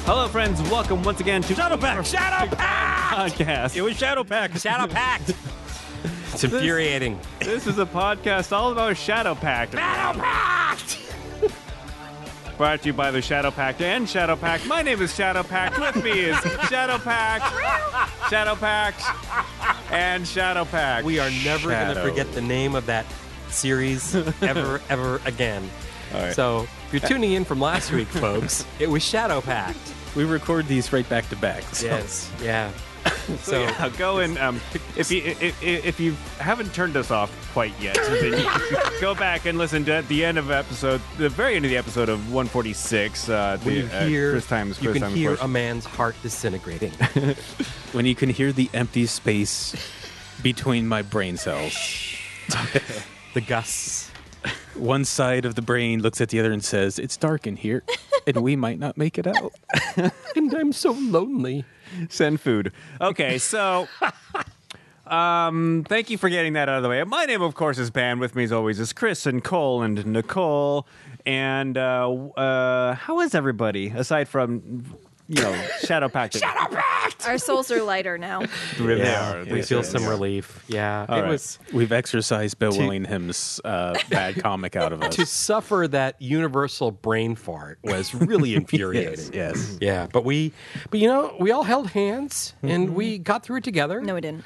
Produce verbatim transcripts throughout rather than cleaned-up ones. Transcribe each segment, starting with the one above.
Hello, friends. Welcome once again to Shadow Pact! Shadow Pact! Podcast. It was Shadow Pact. Shadow Pact. It's infuriating. This is a podcast all about Shadow Pact. Shadow Pact! Brought to you by the Shadow Pact and Shadow Pact. My name is Shadow Pact. With me is Shadow Pact, Shadow Pact, and Shadow Pact. We are never going to Shadow. forget the name of that series ever, ever again. All right. So, if you're tuning in from last week, folks, it was Shadow Pact. We record these right back to back. So. Yes, yeah. So, So, yeah, go and um, if you if, if you haven't turned us off quite yet, then you can go back and listen to at the end of episode, the very end of the episode of one forty-six. Uh, when the, you hear, uh, Chris Times, you Chris can Times hear Push. a man's heart disintegrating. When you can hear the empty space between my brain cells. The gusts. One side of the brain looks at the other and says, "It's dark in here, and we might not make it out." And I'm so lonely. Send food. Okay, so um, thank you for getting that out of the way. My name, of course, is Ban. With me, as always, is Chris and Cole and Nicole. And uh, uh, how is everybody aside from, you know, Shadow Pact? Shadow Pact. Our souls are lighter now. Really Yeah, are. we They feel say some they are. relief. Yeah, All it right. was We've exercised Bill To- Willingham's uh, bad comic out of us. to suffer that universal brain fart was really infuriating. yes, yes. Yeah, but we, but you know, we all held hands and we got through it together. No, we didn't.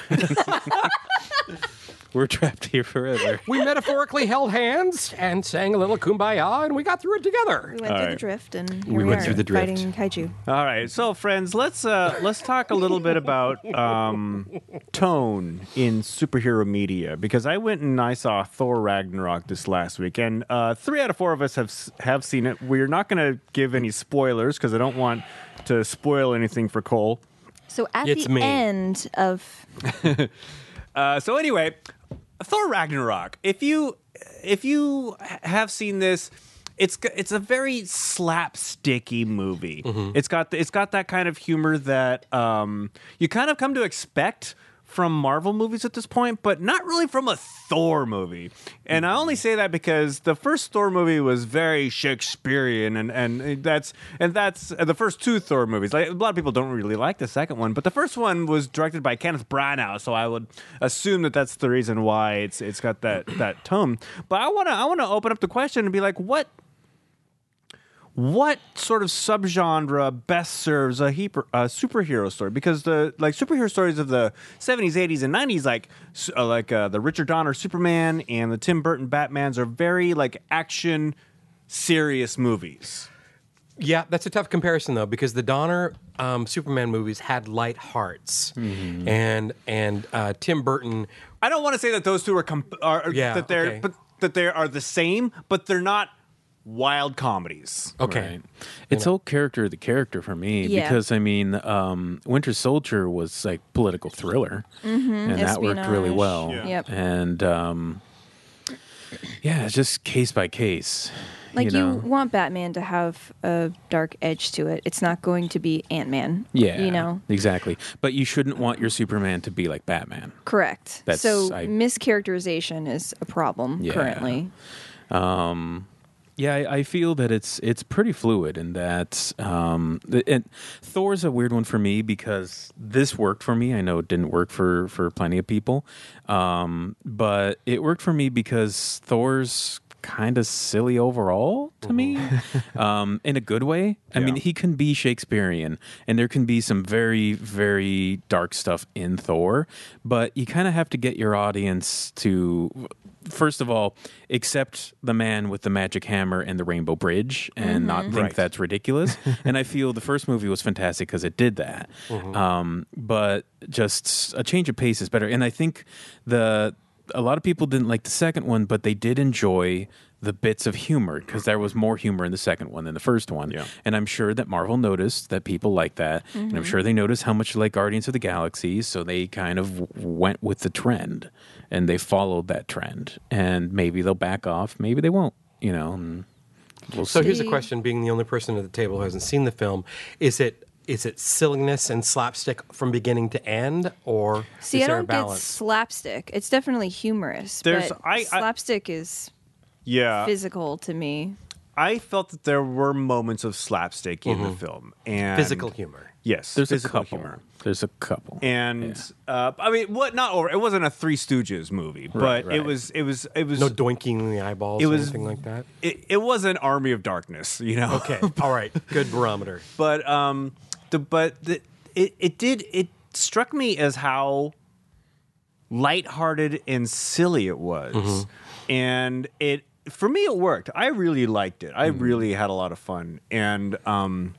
We're trapped here forever. We metaphorically held hands and sang a little kumbaya, and we got through it together. We went All through right. the drift, and here We we, went are, through the drift. fighting kaiju. All right, so friends, let's uh, let's talk a little bit about um, tone in superhero media, because I went and I saw Thor Ragnarok this last week, and uh, three out of four of us have s- have seen it. We're not going to give any spoilers because I don't want to spoil anything for Cole. So at It's the me. end of Uh, so anyway, Thor Ragnarok. If you if you h- have seen this, it's g- it's a very slapsticky movie. It's got the, it's got that kind of humor that um, you kind of come to expect from Marvel movies at this point, but not really from a Thor movie. And I only say that because the first Thor movie was very Shakespearean, and, and that's and that's uh, the first two Thor movies. Like, a lot of people don't really like the second one, but the first one was directed by Kenneth Branagh, so I would assume that that's the reason why it's it's got that that tone. But I want to I want to open up the question and be like, what what sort of subgenre best serves a, heap, a superhero story? Because the like superhero stories of the seventies, eighties, and nineties, like s- uh, like uh, the Richard Donner Superman and the Tim Burton Batmans, are very like action, serious movies. Yeah, that's a tough comparison though, because the Donner um, Superman movies had light hearts, Mm-hmm. and and uh, Tim Burton. I don't want to say that those two are, comp- are Yeah, that they're okay. but that they are the same, but they're not wild comedies. Okay, Right. It's all character the character for me Yeah. because I mean, um, Winter Soldier was like political thriller, and that worked really Espionage. well. Yeah. Yep. And um, yeah, it's just case by case. like you you, know? want Batman to have a dark edge to it. It's not going to be Ant-Man. Yeah, you know. exactly. But you shouldn't want your Superman to be like Batman. Correct. That's- so I- mischaracterization is a problem Yeah. currently. Yeah, I, I feel that it's it's pretty fluid in that. Um, the, and Thor's a weird one for me because this worked for me. I know it didn't work for for plenty of people, um, but it worked for me because Thor's kind of silly overall to me, um, in a good way. I mean, Yeah. he can be Shakespearean, and there can be some very, very dark stuff in Thor, but you kind of have to get your audience to, first of all, accept the man with the magic hammer and the rainbow bridge and not think Right. that's ridiculous. And I feel the first movie was fantastic because it did that. Um, but just a change of pace is better. And I think the a lot of people didn't like the second one, but they did enjoy the bits of humor because there was more humor in the second one than the first one. Yeah. And I'm sure that Marvel noticed that people like that. And I'm sure they noticed how much you like Guardians of the Galaxy. So they kind of w- went with the trend and they followed that trend. And maybe they'll back off. Maybe they won't, you know. And we'll So see. here's a question: being the only person at the table who hasn't seen the film, is it is it silliness and slapstick from beginning to end, or See, is I there a don't get balance? slapstick. It's definitely humorous. There's- but I- I- slapstick is Yeah. physical to me. I felt that there were moments of slapstick in the film and Physical humor. Yes, There's a physical couple. humor. There's a couple. And uh, I mean, what? Not over. It wasn't a Three Stooges movie, but right. it was. It was. It was. No doinking in the eyeballs It or was- anything like that. It, it was an Army of Darkness, you know. Okay. All right. Good barometer. But um, the but the, it it did it struck me as how lighthearted and silly it was, and it for me it worked. I really liked it. I really had a lot of fun, and um,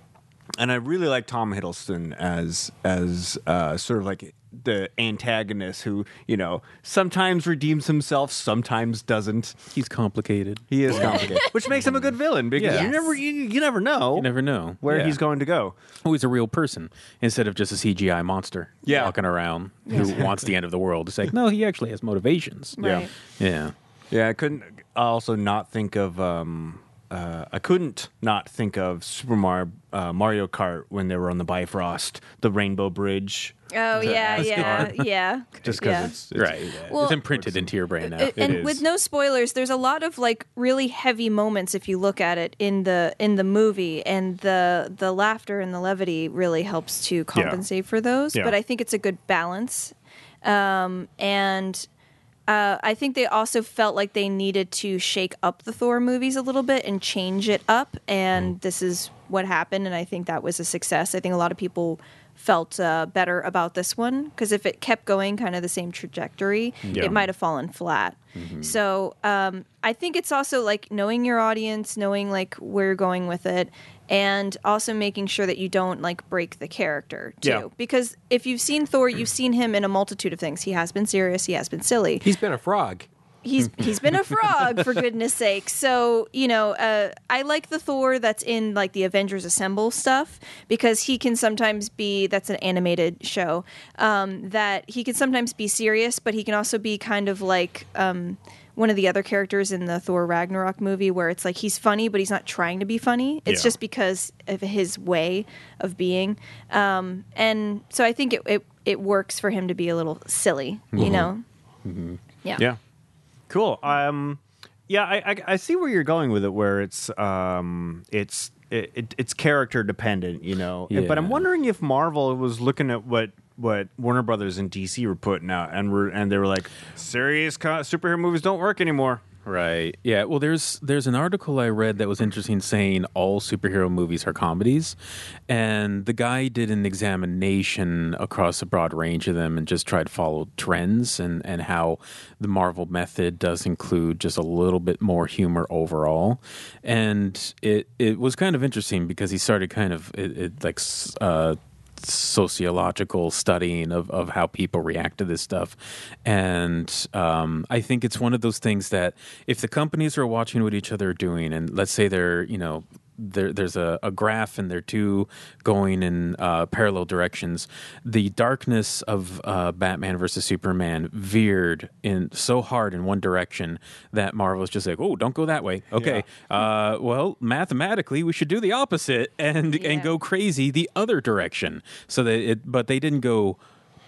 and I really like Tom Hiddleston as as uh, sort of like the antagonist who, you know, sometimes redeems himself, sometimes doesn't. He's complicated. He is complicated, which makes him a good villain because Yes. you never you, you never know You never know where Yeah. he's going to go. Oh, he's a real person instead of just a C G I monster Yeah. walking around who wants the end of the world. It's like, no, he actually has motivations. Right. Yeah. Yeah, I couldn't also not think of. Um, uh, I couldn't not think of Super Mario, uh, Mario Kart when they were on the Bifrost, the Rainbow Bridge. Oh yeah, yeah, yeah. Just because yeah. it's, it's Right. Yeah. Well- it's imprinted into your brain now. Uh, and is. with no spoilers, there's a lot of like really heavy moments if you look at it in the in the movie, and the the laughter and the levity really helps to compensate for those. Yeah. But I think it's a good balance, um, and. Uh, I think they also felt like they needed to shake up the Thor movies a little bit and change it up, and this is what happened, and I think that was a success. I think a lot of people felt uh, better about this one, because if it kept going kind of the same trajectory, Yeah. it might have fallen flat. So um, I think it's also like knowing your audience, knowing like where you're going with it, and also making sure that you don't like break the character too. Yeah. Because if you've seen Thor, you've seen him in a multitude of things. He has been serious, he has been silly. He's been a frog. He's he's been a frog, for goodness sake. So you know, uh, I like the Thor that's in like the Avengers Assemble stuff, because he can sometimes be, that's an animated show, um, that he can sometimes be serious, but he can also be kind of like um, one of the other characters in the Thor Ragnarok movie, where it's like he's funny, but he's not trying to be funny. It's Yeah. just because of his way of being, um, and so I think it, it it works for him to be a little silly, you know. Yeah. Yeah. Cool. Um, yeah, I, I I see where you're going with it, where it's um it's it, it, it's character dependent, you know. But I'm Yeah. wondering if Marvel was looking at what what Warner Brothers and D C were putting out, and were and they were like, serious co- superhero movies don't work anymore. Right. Yeah. Well, there's there's an article I read that was interesting, saying all superhero movies are comedies, and the guy did an examination across a broad range of them and just tried to follow trends, and and how the Marvel method does include just a little bit more humor overall, and it it was kind of interesting because he started kind of it, it like. Uh, sociological studying of, of how people react to this stuff. And um, I think it's one of those things that if the companies are watching what each other are doing, and let's say they're, you know, there, there's a, a graph and they're two going in uh, parallel directions, the darkness of uh, Batman versus Superman veered in so hard in one direction that Marvel's just like, oh, don't go that way. Okay. Uh, well, mathematically, we should do the opposite and Yeah. and go crazy the other direction. So that it, but they didn't go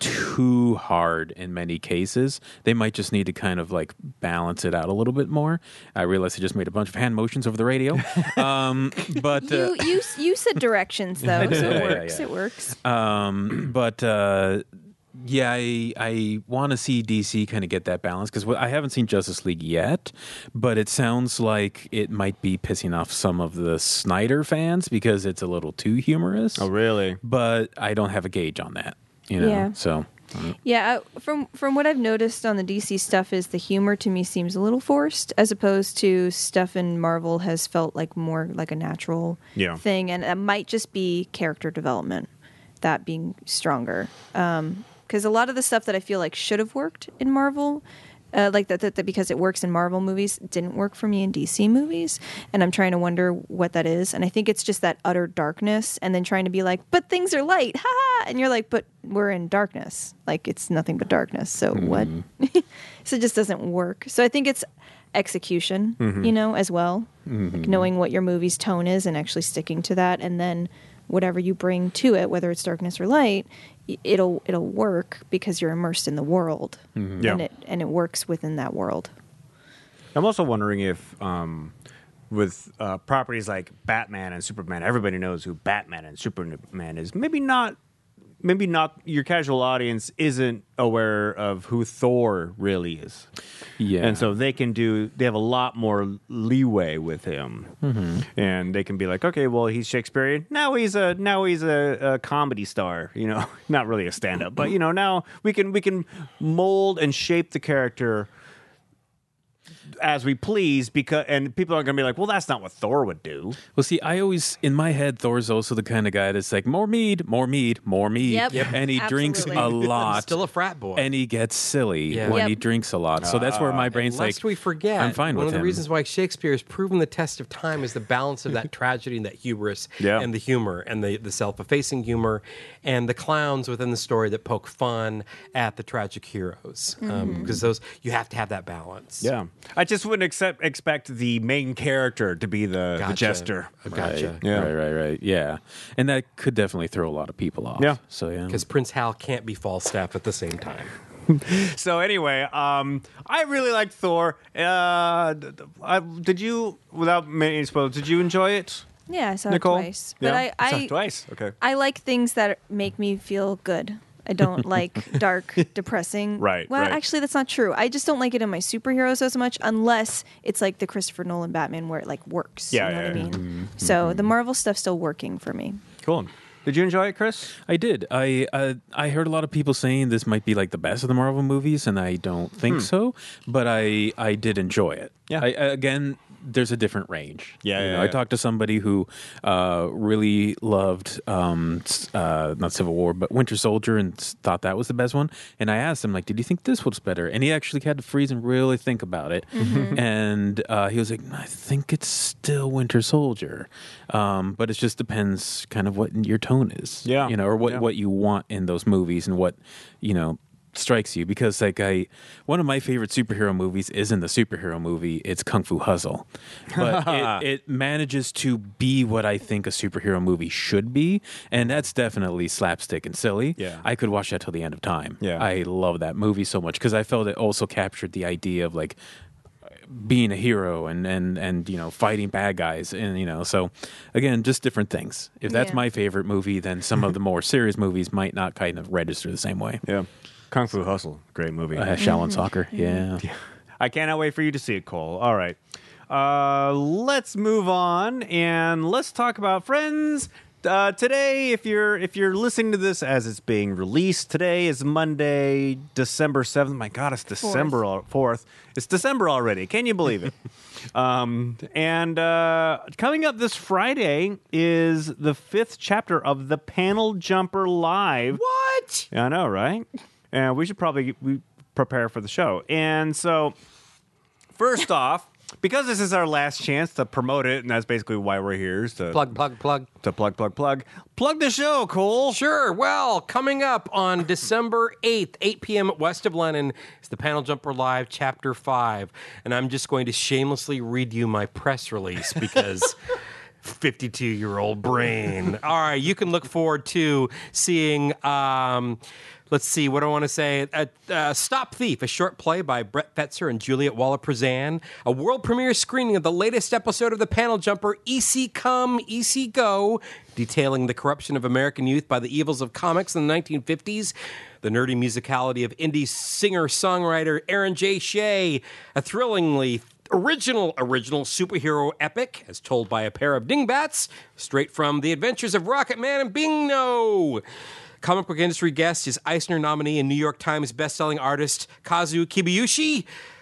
too hard in many cases. They might just need to kind of like balance it out a little bit more. I realized I just made a bunch of hand motions over the radio. Um, but uh, You you you said directions though, so Yeah, it yeah, works. yeah. It works. um, but uh, yeah, I I want to see D C kind of get that balance, because I haven't seen Justice League yet, but it sounds like it might be pissing off some of the Snyder fans because it's a little too humorous. really? But I don't have a gauge on that, you know. Yeah. So Yeah, uh, from from what I've noticed on the D C stuff is the humor to me seems a little forced, as opposed to stuff in Marvel has felt like more like a natural Yeah. thing, and it might just be character development, that being stronger. Because a lot of the stuff that I feel like should have worked in Marvel, uh, like that, that, that because it works in Marvel movies, didn't work for me in D C movies, and I'm trying to wonder what that is. And I think it's just that utter darkness, and then trying to be like, but things are light, ha ha, and you're like, but we're in darkness, like it's nothing but darkness. So what? So it just doesn't work. So I think it's execution, you know, as well, like knowing what your movie's tone is and actually sticking to that, and then whatever you bring to it, whether it's darkness or light, y- it'll it'll work because you're immersed in the world, Yeah. and it and it works within that world. I'm also wondering if um, with uh, properties like Batman and Superman, everybody knows who Batman and Superman is. Maybe not. Maybe not. Your casual audience isn't aware of who Thor really is. Yeah. And so they can do, they have a lot more leeway with him. Mm-hmm. And they can be like, okay, well, he's Shakespearean. Now he's a, now he's a, a comedy star, you know, not really a stand-up, but you know, now we can, we can mold and shape the character as we please, because and people are going to be like, well, that's not what Thor would do. Well, see, I always, in my head, Thor's also the kind of guy that's like, more mead, more mead, more mead. Yep. Yep. And he drinks Absolutely. a lot. Still a frat boy. And he gets silly Yeah. when Yep. he drinks a lot. So that's where my brain's like, Lest we forget, I'm fine one with of the him. reasons why Shakespeare has proven the test of time is the balance of that tragedy and that hubris Yeah. and the humor and the, the self-effacing humor and the clowns within the story that poke fun at the tragic heroes. Um, because those, you have to have that balance. Yeah. I just wouldn't accept, expect the main character to be the, Gotcha. the jester. Gotcha. Right, Yeah. right, right, right. Yeah. And that could definitely throw a lot of people off. Yeah. So, yeah. Because Prince Hal can't be Falstaff at the same time. So anyway, um, I really liked Thor. Uh, d- d- I, did you, without many spoilers, did you enjoy it, Yeah, I saw Nicole? it twice. But Yeah? I, Saw I it twice. Okay. I like things that make me feel good. I don't like dark, depressing. Right, Well, right. actually, that's not true. I just don't like it in my superheroes as much, unless it's like the Christopher Nolan Batman, where it like works. Yeah, you know yeah, what I yeah. mean. So the Marvel stuff's still working for me. Cool. Did you enjoy it, Chris? I did. I uh, I heard a lot of people saying this might be like the best of the Marvel movies, and I don't think so. But I I did enjoy it. Yeah. I, again, there's a different range. Yeah, You yeah, know, yeah. I talked to somebody who uh, really loved um, s- uh, not Civil War, but Winter Soldier, and s- thought that was the best one. And I asked him, like, did you think this was better? And he actually had to freeze and really think about it. And uh, he was like, I think it's still Winter Soldier, um, but it just depends, kind of what your tone is. Yeah. You know, or what Yeah. what you want in those movies and what, you know, strikes you. Because like I one of my favorite superhero movies isn't the superhero movie, it's Kung Fu Hustle. But it, it manages to be what I think a superhero movie should be, and that's definitely slapstick and silly. Yeah. I could watch that till the end of time. Yeah. I love that movie so much because I felt it also captured the idea of like being a hero and, and, and you know fighting bad guys, and you know so again, just different things. If that's Yeah. my favorite movie, then some of the more serious movies might not kind of register the same way. Yeah. Kung Fu Hustle. Great movie. Uh, Shaolin Soccer, yeah. I cannot wait for you to see it, Cole. All right. Uh, let's move on and let's talk about Friends. Uh, today, if you're if you're listening to this as it's being released, today is Monday, December seventh. My God, it's December al- fourth. It's December already. Can you believe it? um, and uh, coming up this Friday is the fifth chapter of the Panel Jumper Live. What? Yeah, I know, right? And we should probably we prepare for the show. And so, first off, because this is our last chance to promote it, and that's basically why we're here, is to Plug, plug, plug. to plug, plug, plug, plug the show, Cole. Sure. Well, coming up on December eighth, eight p.m. at West of Lennon, is the Panel Jumper Live Chapter five. And I'm just going to shamelessly read you my press release because fifty-two-year-old brain. All right, you can look forward to seeing... Um, Let's see, what do I want to say? Uh, uh, Stop Thief, a short play by Brett Fetzer and Juliet Waller-Prezan. A world premiere screening of the latest episode of The Panel Jumper, Easy Come, Easy Go, detailing the corruption of American youth by the evils of comics in the nineteen fifties. The nerdy musicality of indie singer-songwriter Aaron J. Shea. A thrillingly original, original superhero epic, as told by a pair of dingbats, straight from The Adventures of Rocket Man and Bingo. Comic book industry guest is Eisner nominee and New York Times bestselling artist Kazu Kibuyoshi,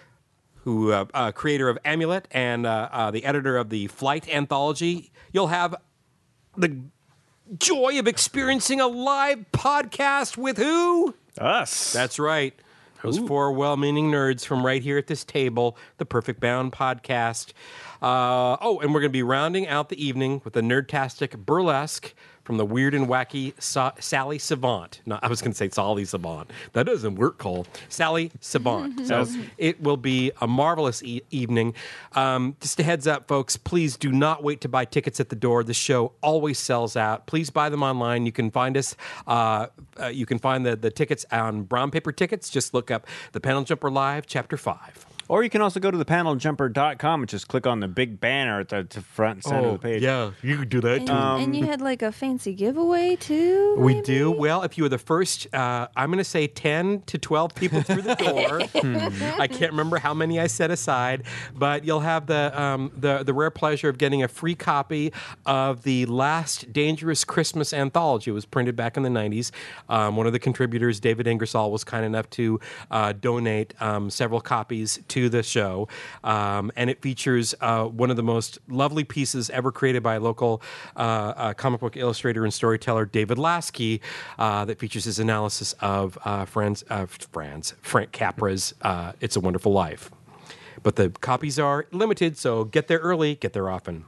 who uh, uh, creator of Amulet and uh, uh, the editor of the Flight anthology. You'll have the joy of experiencing a live podcast with who? Us. That's right. Those four well-meaning nerds from right here at this table, the Perfect Bound podcast. Uh, oh, and we're going to be rounding out the evening with a nerdtastic burlesque from the weird and wacky Sa- Sally Savant. No, I was going to say Sally Savant. That doesn't work, Cole. Sally Savant. So it will be a marvelous e- evening. Um, just a heads up, folks, please do not wait to buy tickets at the door. The show always sells out. Please buy them online. You can find us. Uh, uh, you can find the, the tickets on Brown Paper Tickets. Just look up The Panel Jumper Live, Chapter five. Or you can also go to the panel jumper dot com and just click on the big banner at the t- front and center of the page. yeah, you could do that And, too. and you had like a fancy giveaway too. We maybe? do. Well, if you were the first, uh, I'm going to say ten to twelve people through the door. I can't remember how many I set aside, but you'll have the, um, the the rare pleasure of getting a free copy of the last Dangerous Christmas anthology. It was printed back in the nineties. Um, one of the contributors, David Ingersoll, was kind enough to uh, donate um, several copies to the show, um, and it features uh, one of the most lovely pieces ever created by a local uh, uh, comic book illustrator and storyteller, David Lasky, uh, that features his analysis of uh, Franz, uh, Franz, Frank Capra's uh, It's a Wonderful Life. But the copies are limited, so get there early, get there often.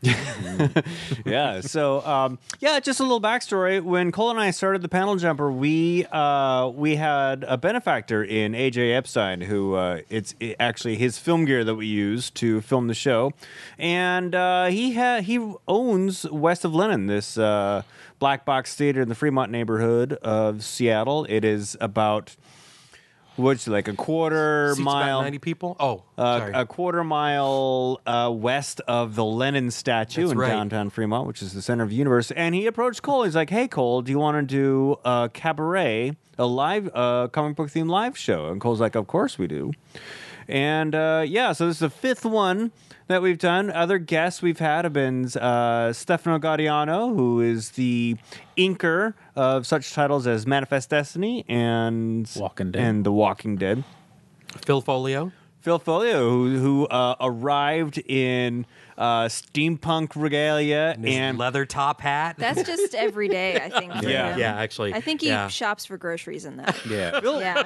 Yeah. So, um, yeah, just a little backstory. When Cole and I started the Panel Jumper, we uh, we had a benefactor in A J Epstein, who uh, it's it, actually his film gear that we use to film the show, and uh, he ha- he owns West of Lennon, this uh, black box theater in the Fremont neighborhood of Seattle. It is about what's it, like a quarter Seats mile. about ninety people? Oh, Uh, sorry. a quarter mile uh, west of the Lenin statue That's in right. downtown Fremont, which is the center of the universe. And he approached Cole. He's like, "Hey, Cole, do you want to do a cabaret, a live uh, comic book themed live show?" And Cole's like, "Of course we do." And uh, yeah, so this is the fifth one that we've done. Other guests we've had have been uh, Stefano Gaudiano, who is the inker of such titles as Manifest Destiny and Walking Dead. and The Walking Dead. Phil Folio. Phil Folio, who, who uh, arrived in uh, steampunk regalia And his and leather top hat. That's just every day, I think. for Yeah. him. yeah, actually. I think he yeah. shops for groceries in that. Yeah. Phil, Yeah.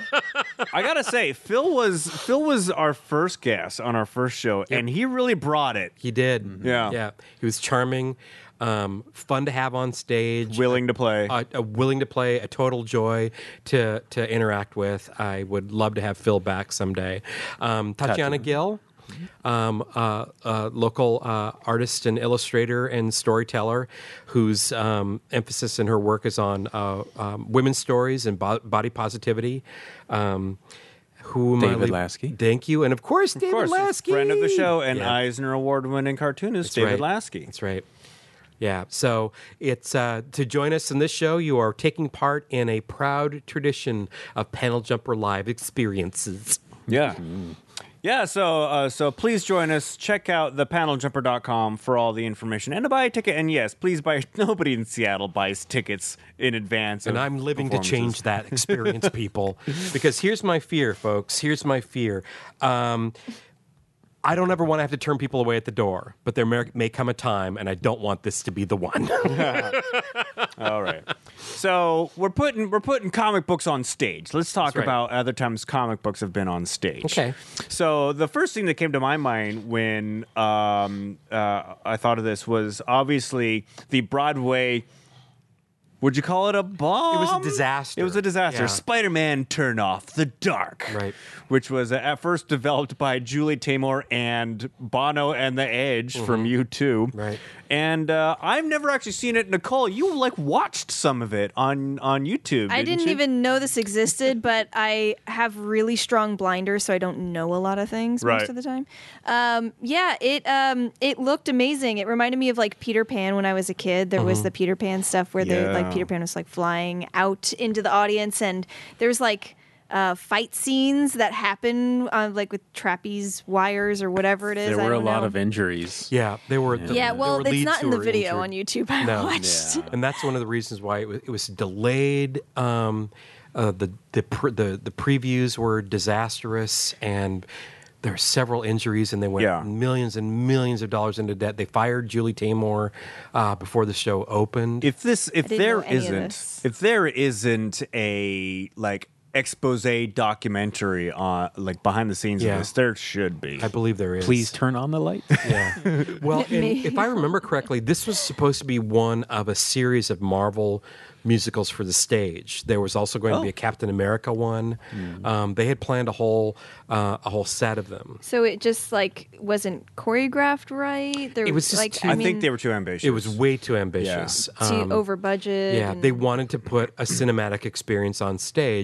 I gotta say, Phil was Phil was our first guest on our first show, and he really brought it. He did. Yeah. Yeah. He was charming, um, fun to have on stage. Willing to play. Uh, uh, willing to play, a total joy to to interact with. I would love to have Phil back someday. Um, Tatiana Gill, um, uh, uh, local uh, artist and illustrator and storyteller, whose um, emphasis in her work is on uh, um, women's stories and bo- body positivity. Um, who am I David leave- Lasky. Thank you, and of course, of David course, Lasky, friend of the show and Yeah. Eisner Award-winning cartoonist That's David right. Lasky. That's right. Yeah. So it's uh, to join us in this show, you are taking part in a proud tradition of Panel Jumper Live experiences. Yeah. Yeah, so uh, so please join us. Check out the panel jumper dot com for all the information and to buy a ticket. And yes, please buy. Nobody in Seattle buys tickets in advance. And of I'm living to performances. change that experience, people. Because here's my fear, folks. Here's my fear. Um, I don't ever want to have to turn people away at the door, but there may, may come a time, and I don't want this to be the one. All right. So we're putting we're putting comic books on stage. Let's talk right. about other times comic books have been on stage. Okay. So the first thing that came to my mind when um, uh, I thought of this was obviously the Broadway. Would you call it a bomb? It was a disaster. It was a disaster. Yeah. Spider-Man Turn Off the Dark. Right. Which was uh, at first developed by Julie Taymor and Bono and the Edge from U two. Mm-hmm. Right. And uh, I've never actually seen it. Nicole, you like watched some of it on, on YouTube, I didn't didn't you? even know this existed, but I have really strong blinders, so I don't know a lot of things Right. most of the time. Um, yeah, it um, it looked amazing. It reminded me of like Peter Pan when I was a kid. There was the Peter Pan stuff where they Yeah. like Peter Pan was like flying out into the audience, and there's like uh, fight scenes that happen uh, like with trapeze wires or whatever it is. There I were a don't lot know. of injuries. Yeah, they were. the- Yeah, there well, were it's leads not who in the were video injured. on YouTube. I No. watched. Yeah. And that's one of the reasons why it was, it was delayed. Um, uh, the the, pre- the the previews were disastrous, and there were several injuries, and they went Yeah. millions and millions of dollars into debt. They fired Julie Taymor uh, before the show opened. If this, if didn't there know any of isn't, this. if there isn't a like expose documentary on like behind the scenes Yeah. of this, there should be. I believe there is. Please turn on the light. Yeah. Well, and Me. if I remember correctly, this was supposed to be one of a series of Marvel musicals for the stage. There was also going to be a Captain America one. Um, they had planned a whole uh, a whole set of them. So it just like wasn't choreographed right. There It was just like too- I, I, mean, think they were too ambitious. It was way too ambitious. too Um, over budget. Yeah, and- they wanted to put a cinematic experience on stage,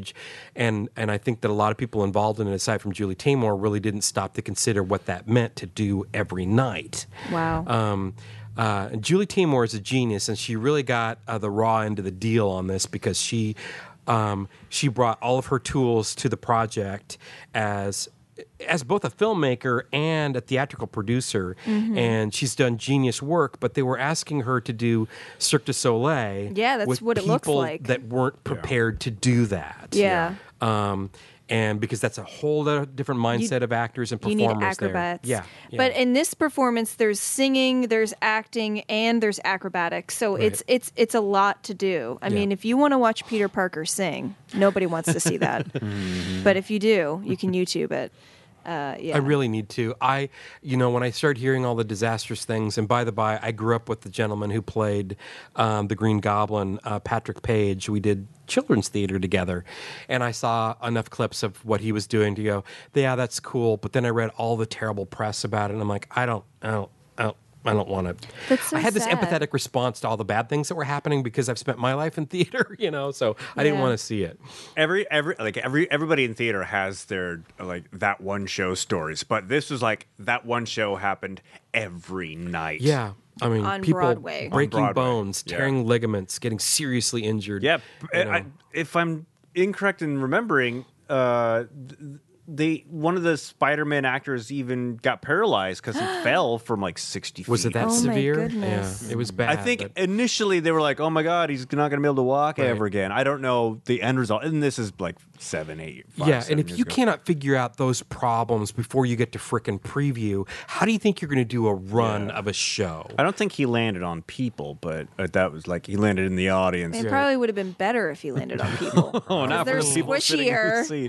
and and I think that a lot of people involved in it, aside from Julie Taymor, really didn't stop to consider what that meant to do every night. Wow. Um, uh, Julie Taymor is a genius, and she really got uh, the raw end of the deal on this because she um, she brought all of her tools to the project as as both a filmmaker and a theatrical producer, Mm-hmm. and she's done genius work. But they were asking her to do Cirque du Soleil, Yeah, that's with what it looks people like. that weren't prepared to do that. Yeah. Um, and because that's a whole other different mindset of actors and You performers need acrobats. there. Yeah, yeah. But in this performance, there's singing, there's acting, and there's acrobatics. So it's it's it's a lot to do. I Yeah. mean, if you want to watch Peter Parker sing, nobody wants to see that. But if you do, you can YouTube it. Uh, yeah. I really need to. I, you know, when I started hearing all the disastrous things, and by the by, I grew up with the gentleman who played um, the Green Goblin, uh, Patrick Page. We did children's theater together, and I saw enough clips of what he was doing to go, yeah, that's cool. But then I read all the terrible press about it, and I'm like, I don't, I don't, I don't. I don't want to. That's so I had this sad. empathetic response to all the bad things that were happening because I've spent my life in theater, you know. So I didn't Yeah. want to see it. every every like every everybody in theater has their like that one show stories, but this was like that one show happened every night. Yeah, I mean, On people Broadway. breaking On Broadway, bones, yeah. tearing ligaments, getting seriously injured. yeah. you know. I, if I'm incorrect in remembering, uh, th- they one of the Spider-Man actors even got paralyzed because he fell from like sixty feet. Was it that Oh my severe? goodness. Yeah, it was bad. I think but- initially they were like, "Oh my God, he's not going to be able to walk Right. ever again." I don't know the end result, and this is like seven, eight, five, yeah, seven and if years you ago. cannot figure out those problems before you get to frickin' preview, how do you think you're going to do a run of a show? I don't think he landed on people, but uh, that was like he landed in the audience. It probably would have been better if he landed on people. Oh, not they're for the people sitting in the squishier. seat.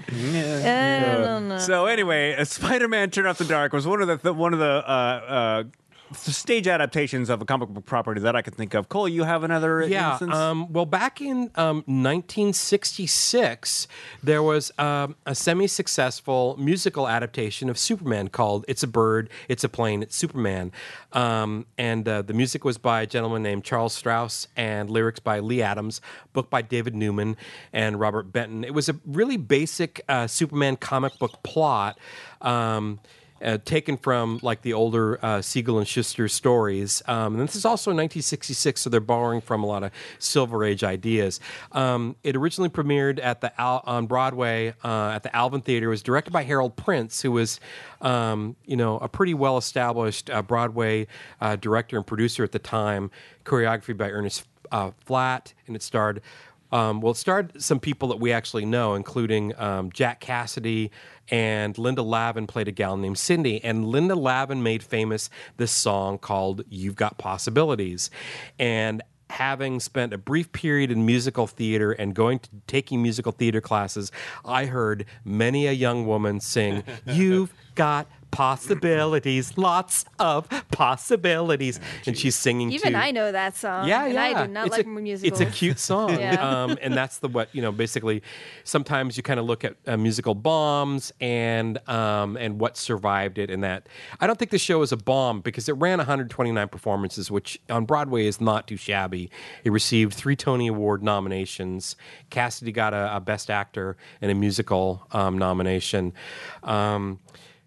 I don't know. So anyway, uh, Spider-Man: Turn Off the Dark was one of the, the one of the uh, uh, stage adaptations of a comic book property that I could think of. Cole, you have another Yeah. instance? Um, well, back in um, nineteen sixty-six, there was um, a semi-successful musical adaptation of Superman called "It's a Bird, It's a Plane, It's Superman," um, and uh, the music was by a gentleman named Charles Strauss and lyrics by Lee Adams, book by David Newman and Robert Benton. It was a really basic uh, Superman comic book plot. Um, Uh, taken from like the older uh, Siegel and Schuster stories. Um, and this is also nineteen sixty-six, so they're borrowing from a lot of Silver Age ideas. Um, it originally premiered at the Al- on Broadway uh, at the Alvin Theater. It was directed by Harold Prince, who was um, you know a pretty well established uh, Broadway uh, director and producer at the time. Choreography by Ernest uh, Flatt, and it starred. Um, well, it starred some people that we actually know, including um, Jack Cassidy and Linda Lavin played a gal named Cindy. And Linda Lavin made famous this song called You've Got Possibilities. And having spent a brief period in musical theater and going to taking musical theater classes, I heard many a young woman sing, You've got possibilities, lots of possibilities. And she's singing Even to... I know that song. Yeah, and yeah. I do not it's like a, musicals. It's a cute song. Yeah. um, and that's the what, you know, basically sometimes you kind of look at uh, musical bombs and um, and what survived it and that. I don't think the show is a bomb because it ran one hundred twenty-nine performances, which on Broadway is not too shabby. It received three Tony Award nominations. Cassidy got a, a Best Actor and a musical um, nomination. Um,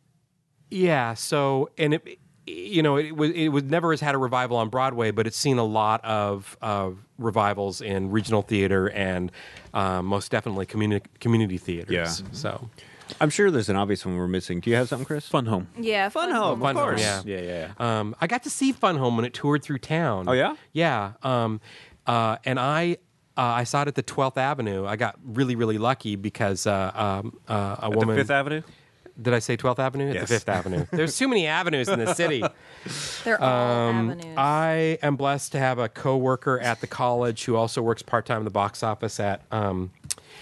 yeah, so, and it... You know, it was it was never has had a revival on Broadway, but it's seen a lot of uh, revivals in regional theater and uh, most definitely community community theaters. Yeah. So I'm sure there's an obvious one we're missing. Do you have something, Chris? Fun Home. Yeah, Fun Home, Fun of Home, course. yeah. Yeah, yeah, yeah. um, I got to see Fun Home when it toured through town. Oh, yeah? Yeah. Um, uh, and I. Uh, I saw it at the twelfth Avenue. I got really, really lucky because uh, um, uh, a At woman. the Fifth Avenue? Did I say twelfth Avenue? At Yes. the Fifth Avenue. There's too many avenues in the city. they're all Um, avenues. I am blessed to have a coworker at the college who also works part time in the box office at um,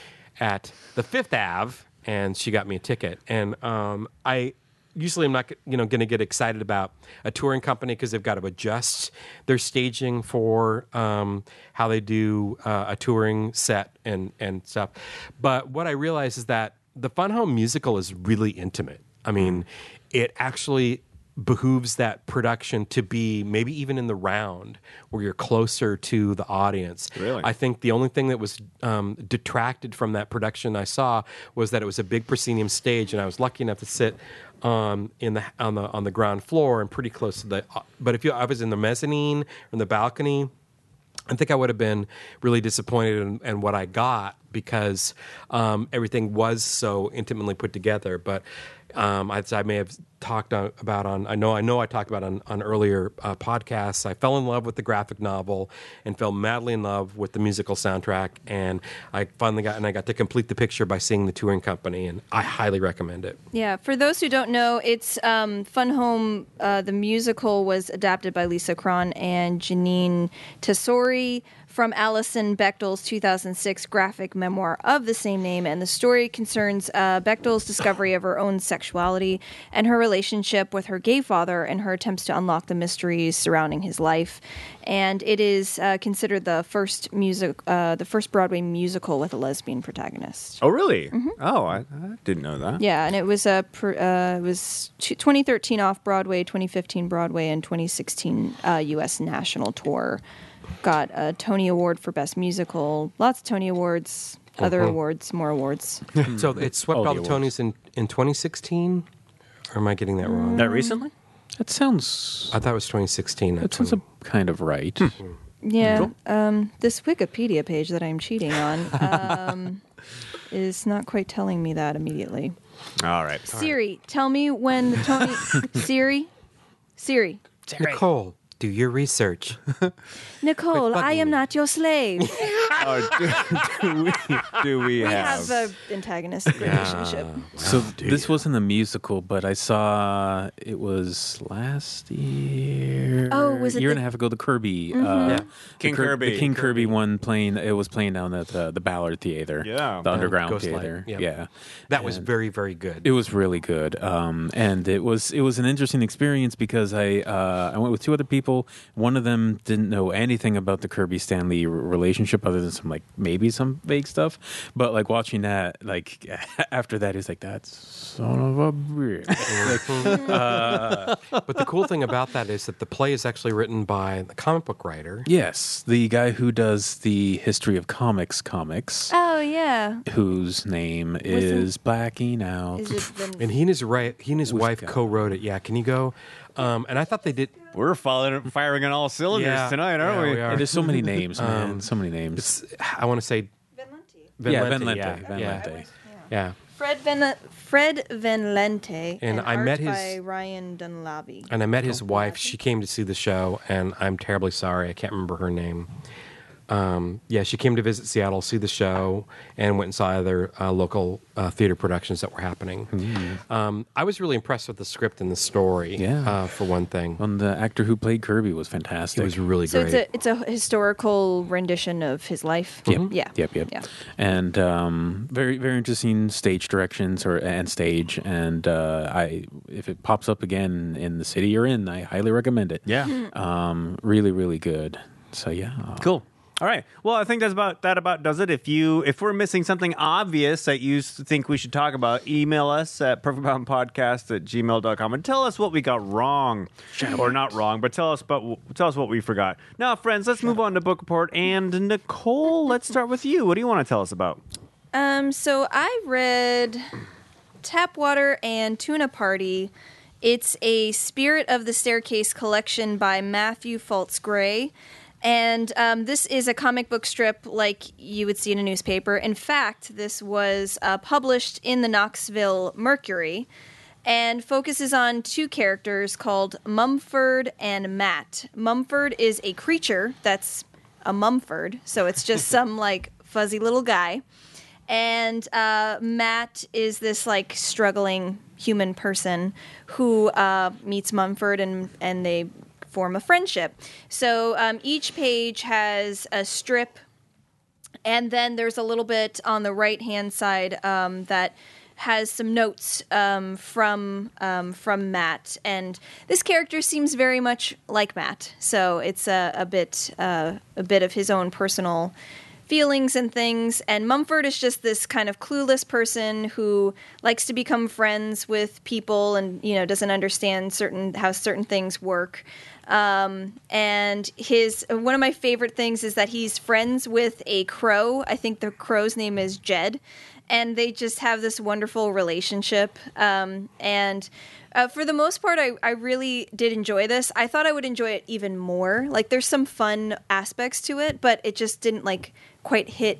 at the Fifth Ave, and she got me a ticket. And um, I usually am not you know going to get excited about a touring company because they've got to adjust their staging for um, how they do uh, a touring set and and stuff. But what I realize is that the Fun Home musical is really intimate. I mean, it actually behooves that production to be maybe even in the round where you're closer to the audience. Really? I think the only thing that was um, detracted from that production I saw was that it was a big proscenium stage, and I was lucky enough to sit um, in the on the on the ground floor and pretty close to the. But if you, I was in the mezzanine or in the balcony, I think I would have been really disappointed in, in what I got because um, everything was so intimately put together. But um, I, I may have talked on, about on I know I know I talked about on, on earlier uh, podcasts. I fell in love with the graphic novel and fell madly in love with the musical soundtrack. And I finally got and I got to complete the picture by seeing the touring company, and I highly recommend it. Yeah, for those who don't know, it's um, Fun Home. Uh, the musical was adapted by Lisa Cron and Janine Tesori from Alison Bechdel's two thousand six graphic memoir of the same name, and the story concerns uh, Bechdel's discovery of her own sexuality and her relationship with her gay father and her attempts to unlock the mysteries surrounding his life. And it is uh, considered the first music, uh, the first Broadway musical with a lesbian protagonist. Oh, really? Oh, I, I didn't know that. Yeah, and it was a pr- uh, it was t- twenty thirteen off Broadway, twenty fifteen Broadway, and twenty sixteen uh, U S national tour. Got a Tony Award for Best Musical. Lots of Tony Awards, other awards, more awards. So it swept All all the the Tonys in, in twenty sixteen? Or am I getting that wrong? That recently? That sounds. I thought it was twenty sixteen. not That sounds twenty a, kind of right. Yeah, um, this Wikipedia page that I'm cheating on um, is not quite telling me that immediately. All right. Siri, tell me when the Tony... Siri? Siri. Nicole, do your research. Nicole, Quick I am button. not your slave. Oh, do, do we, do we, We have? have an antagonistic relationship. So this wasn't a musical, but I saw it was last year. Oh, was it year the- and a half ago? The Kirby, uh, Yeah. the King Kir- Kirby. the King Kirby one playing. It was playing down at the, the Ballard Theater. Yeah. the Yeah, underground Ghostlight, theater. yeah. Yeah, That was And very, very good. It was really good, um, and it was it was an interesting experience because I uh, I went with two other people. One of them didn't know anything about the Kirby Stanley r- relationship other than some like maybe some vague stuff, but like watching that, like after that, he's like, "That's son of a bitch." But the cool thing about that is that the play is actually written by the comic book writer. Yes, the guy who does the History of Comics comics, Oh, yeah. whose name is blacking out. Is it the... And he and his, ri- he and his Who's wife the guy? co-wrote it. Yeah, can you go? Um, and I thought they did. We're firing, firing on all cylinders Yeah. tonight, aren't Yeah, we? we are. Hey, there's so many names, man. so many names. It's, I want to say Van yeah, Lente, Van Lente. yeah, Van yeah, Lente. yeah. Fred Van Fred Van Lente And I art met his- by Ryan Dunlavi. And I met his wife. She came to see the show, and I'm terribly sorry. I can't remember her name. Um, yeah, she came to visit Seattle, see the show, and went and saw other uh, local uh, theater productions that were happening. Um, I was really impressed with the script and the story, Yeah. uh, for one thing. And the actor who played Kirby was fantastic. It was really So great. it's a it's a historical rendition of his life. Yep. Yeah. Yep. Yep. Yeah. And um, very, very interesting stage directions or and stage. And uh, I, if it pops up again in the city you're in, I highly recommend it. Yeah. Um, really, really good. So yeah. Cool. All right. Well, I think that's about that about does it. If you if we're missing something obvious that you s- think we should talk about, email us at perfect bound podcast at gmail dot com and tell us what we got wrong. Or not wrong, but tell us about tell us what we forgot. Now, friends, let's move on to book report. And Nicole, let's start with you. What do you want to tell us about? Um. So I read Tap Water and Tuna Party. It's a Spirit of the Staircase collection by Matthew Fultz Gray. And um, this is a comic book strip like you would see in a newspaper. In fact, this was uh, published in the Knoxville Mercury and focuses on two characters called Mumford and Matt. Mumford is a creature that's a Mumford, so it's just some like fuzzy little guy. And uh, Matt is this like struggling human person who uh, meets Mumford and, and they form a friendship. So um, each page has a strip, and then there's a little bit on the right-hand side um, that has some notes um, from um, from Matt. And this character seems very much like Matt, so it's a, a bit uh, a bit of his own personal feelings and things. And Mumford is just this kind of clueless person who likes to become friends with people and, you know, doesn't understand certain how certain things work. Um, and his one of my favorite things is that he's friends with a crow. I think the crow's name is Jed. And they just have this wonderful relationship. Um, and uh, for the most part, I, I really did enjoy this. I thought I would enjoy it even more. Like, there's some fun aspects to it, but it just didn't, like, quite hit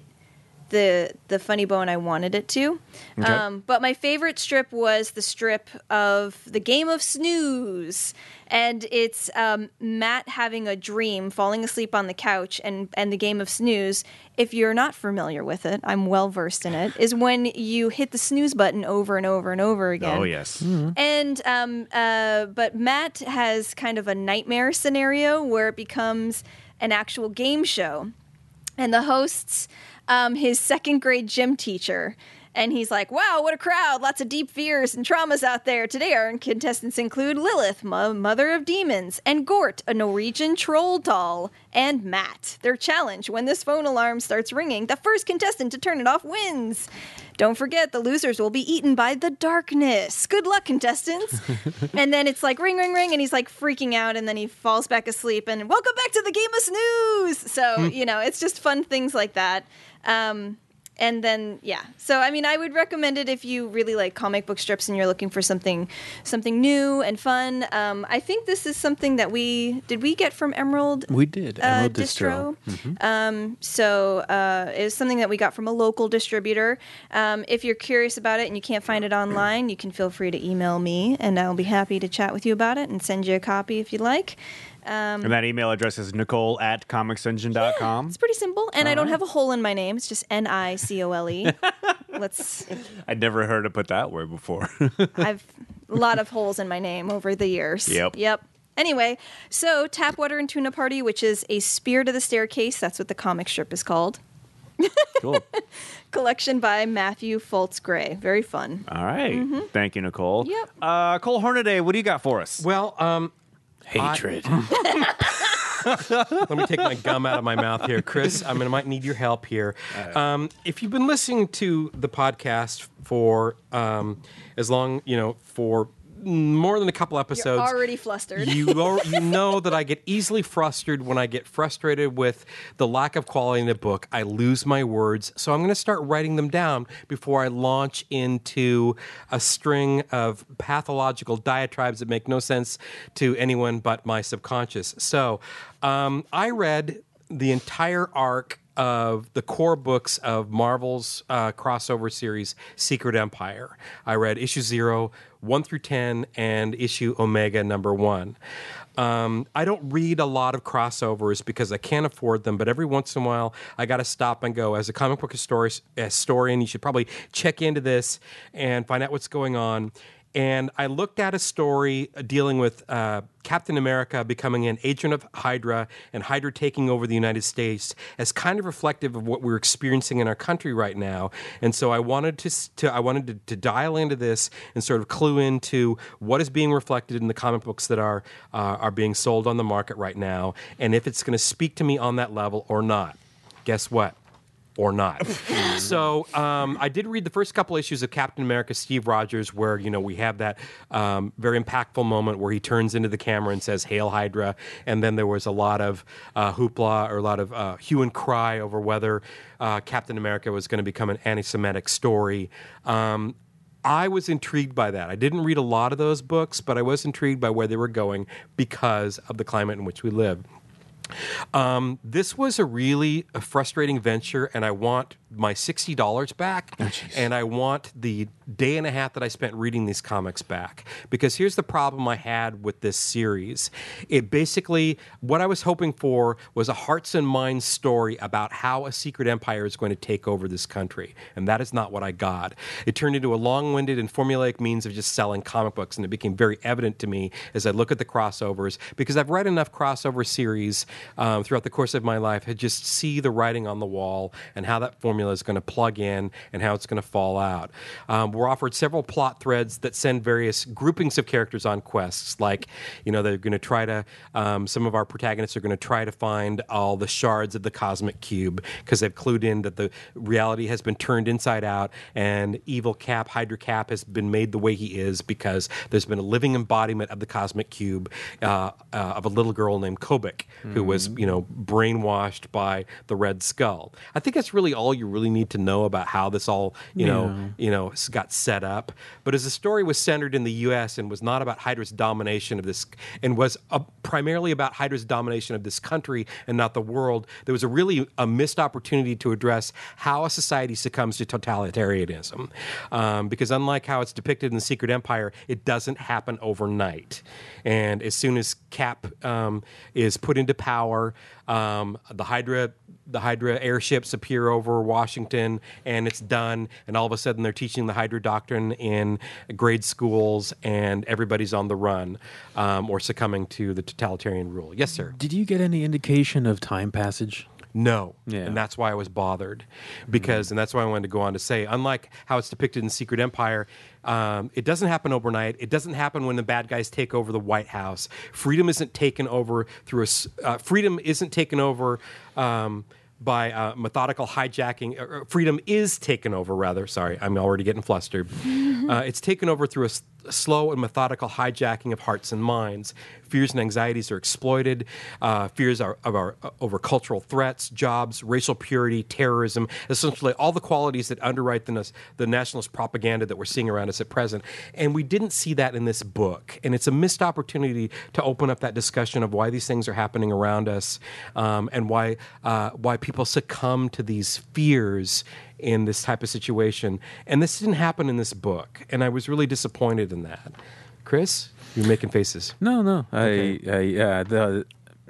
the the funny bone I wanted it to. Okay. Um, but my favorite strip was the strip of the Game of Snooze. And it's um, Matt having a dream, falling asleep on the couch, and, and the Game of Snooze, if you're not familiar with it, I'm well versed in it, is when you hit the snooze button over and over and over again. Oh, yes. And um, uh, but Matt has kind of a nightmare scenario where it becomes an actual game show, and the host's um, his second grade gym teacher. And he's like, wow, what a crowd. Lots of deep fears and traumas out there. Today, our contestants include Lilith, mo- mother of demons, and Gort, a Norwegian troll doll, and Matt. Their challenge, when this phone alarm starts ringing, the first contestant to turn it off wins. Don't forget, the losers will be eaten by the darkness. Good luck, contestants. And then it's like ring, ring, ring, and he's like freaking out, and then he falls back asleep, and welcome back to the Game of Snooze. So, you know, it's just fun things like that. Um... And then, yeah. So, I mean, I would recommend it if you really like comic book strips and you're looking for something something new and fun. Um, I think this is something that we... Did we get from Emerald? We did. Uh, Emerald distro. Distro. Mm-hmm. Um, so, uh, it was something that we got from a local distributor. Um, if you're curious about it and you can't find it online, you can feel free to email me, and I'll be happy to chat with you about it and send you a copy if you'd like. Um, And that email address is Nicole at comics engine dot com. It's pretty simple, and I don't have a hole in my name. It's just N I C O L E. Let's... I'd never heard it put that way before. I've a lot of holes in my name over the years. Yep. Yep. Anyway, so Tapwater and Tuna Party, which is a Spear to the Staircase, that's what the comic strip is called. Cool. Collection by Matthew Fultz Gray. Very fun. All right. Thank you, Nicole. Yep. Uh, Cole Hornaday, what do you got for us? Well, um, Hatred. let me take my gum out of my mouth here, Chris. I mean, I might need your help here. Um, if you've been listening to the podcast for um, as long, you know, for more than a couple episodes, You're already flustered. you al- you know that I get easily frustrated when I get frustrated with the lack of quality in the book. I lose my words, so I'm going to start writing them down before I launch into a string of pathological diatribes that make no sense to anyone but my subconscious. So um, I read the entire arc of the core books of Marvel's uh, crossover series, Secret Empire. I read issue zero, one through ten, and issue Omega number one. Um, I don't read a lot of crossovers because I can't afford them, but every once in a while, I got to stop and go. As a comic book histori- historian, you should probably check into this and find out what's going on. And I looked at a story dealing with uh, Captain America becoming an agent of Hydra and Hydra taking over the United States as kind of reflective of what we're experiencing in our country right now. And so I wanted to, to I wanted to, to dial into this and sort of clue into what is being reflected in the comic books that are uh, are being sold on the market right now, and if it's going to speak to me on that level or not. Guess what? Or not. So um, I did read the first couple issues of Captain America, Steve Rogers, where, you know, we have that um, very impactful moment where he turns into the camera and says, "Hail Hydra." And then there was a lot of uh, hoopla or a lot of uh, hue and cry over whether uh, Captain America was going to become an anti-Semitic story. Um, I was intrigued by that. I didn't read a lot of those books, but I was intrigued by where they were going because of the climate in which we live. Um, this was a really a frustrating venture, and I want my sixty dollars back, Oh, and I want the day and a half that I spent reading these comics back. Because here's the problem I had with this series. It basically, what I was hoping for was a hearts and minds story about how a secret empire is going to take over this country, and that is not what I got. It turned into a long-winded and formulaic means of just selling comic books, and it became very evident to me as I look at the crossovers, because I've read enough crossover series um, throughout the course of my life to just see the writing on the wall and how that formula formula is going to plug in and how it's going to fall out. Um, we're offered several plot threads that send various groupings of characters on quests. Like, you know, they're going to try to, um, some of our protagonists are going to try to find all the shards of the cosmic cube because they've clued in that the reality has been turned inside out and evil Cap, Hydra Cap, has been made the way he is because there's been a living embodiment of the cosmic cube uh, uh, of a little girl named Kobik, mm-hmm. who was, you know, brainwashed by the Red Skull. I think that's really all you really need to know about how this all, you yeah. know, you know, got set up. But as the story was centered in the U S and was not about Hydra's domination of this, and was uh, primarily about Hydra's domination of this country and not the world, there was a really a missed opportunity to address how a society succumbs to totalitarianism. Um, because unlike how it's depicted in the Secret Empire, it doesn't happen overnight. And as soon as Cap um, is put into power, um, the Hydra the Hydra airships appear over Washington, and it's done. And all of a sudden, they're teaching the Hydra doctrine in grade schools, and everybody's on the run um, or succumbing to the totalitarian rule. Yes, sir. Did you get any indication of time passage? No. Yeah. And that's why I was bothered. Because, mm-hmm. and that's why I wanted to go on to say, unlike how it's depicted in Secret Empire, um, it doesn't happen overnight. It doesn't happen when the bad guys take over the White House. Freedom isn't taken over through a, uh, freedom isn't taken over, um, by uh, methodical hijacking. Uh, freedom is taken over, rather. Sorry, I'm already getting flustered. uh, it's taken over through a, s- a slow and methodical hijacking of hearts and minds. Fears and anxieties are exploited. Uh, fears are, of our, uh, over cultural threats, jobs, racial purity, terrorism, essentially all the qualities that underwrite the, the nationalist propaganda that we're seeing around us at present. And we didn't see that in this book. And it's a missed opportunity to open up that discussion of why these things are happening around us um, and why uh, why people succumb to these fears in this type of situation. And this didn't happen in this book. And I was really disappointed in that. Chris? You're making faces. No, no. Okay. I, I, yeah, the,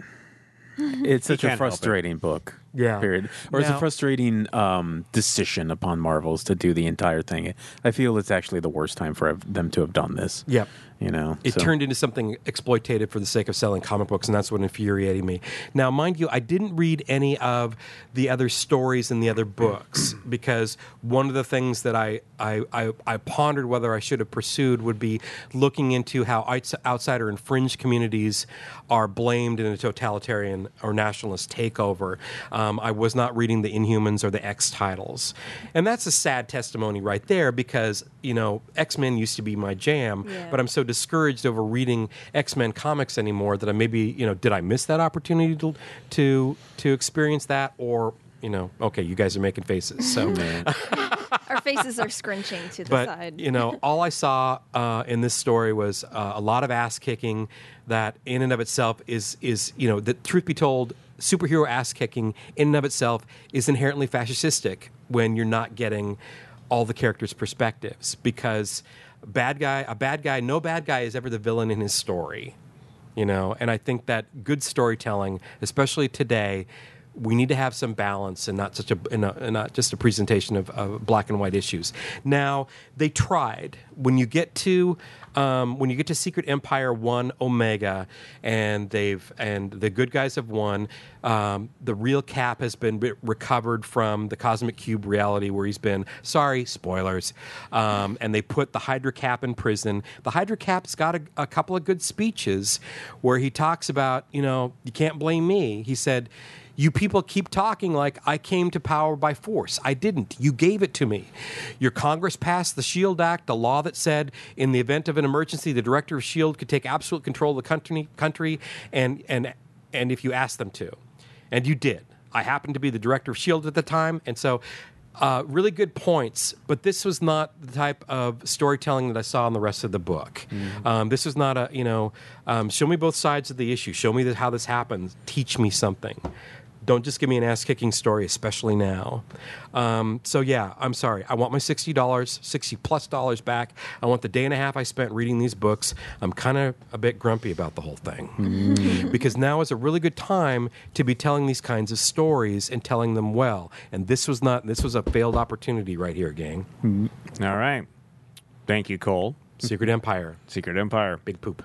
it's such a can't help frustrating book. Yeah. Period. Or it's Now- a frustrating um, decision upon Marvel's to do the entire thing. I feel it's actually the worst time for them to have done this. Yep. You know, It so- turned into something exploitative for the sake of selling comic books, and that's what infuriated me. Now, mind you, I didn't read any of the other stories in the other books because one of the things that I, I, I, I pondered whether I should have pursued would be looking into how outs- outsider and fringe communities are blamed in a totalitarian or nationalist takeover. Um, I was not reading the Inhumans or the X titles. And that's a sad testimony right there because, you know, X-Men used to be my jam, Yeah. but I'm so discouraged over reading X-Men comics anymore that I maybe, you know, did I miss that opportunity to to, to experience that? Or, you know, okay, you guys are making faces. So, Our faces are scrunching to the but, side. you know, all I saw uh, in this story was uh, a lot of ass kicking that in and of itself is, is you know, the truth be told, superhero ass kicking in and of itself is inherently fascistic when you're not getting all the characters' perspectives because bad guy, a bad guy, no bad guy is ever the villain in his story, you know. And I think that good storytelling, especially today, we need to have some balance and not such a, and, a, and not just a presentation of, of black and white issues. Now they tried. When you get to um, when you get to Secret Empire One Omega, and they've and the good guys have won. Um, the real Cap has been re- recovered from the Cosmic Cube reality where he's been. Sorry, spoilers. Um, and they put the Hydra Cap in prison. The Hydra Cap's got a, a couple of good speeches where he talks about, you know, you can't blame me. He said, you people keep talking like I came to power by force. I didn't. You gave it to me. Your Congress passed the SHIELD Act, a law that said in the event of an emergency, the director of SHIELD could take absolute control of the country, country and, and, and if you asked them to. And you did. I happened to be the director of SHIELD at the time. And so uh, really good points, but this was not the type of storytelling that I saw in the rest of the book. Mm-hmm. Um, this was not a, you know, um, show me both sides of the issue. Show me how this happens. Teach me something. Don't just give me an ass-kicking story, especially now. Um, so, yeah, I'm sorry. I want my sixty dollars, sixty-plus dollars back. I want the day and a half I spent reading these books. I'm kind of a bit grumpy about the whole thing. Mm. Because now is a really good time to be telling these kinds of stories and telling them well. And this was not. This was a failed opportunity right here, gang. Mm. All right. Thank you, Cole. Secret Empire. Secret Empire. Big poop.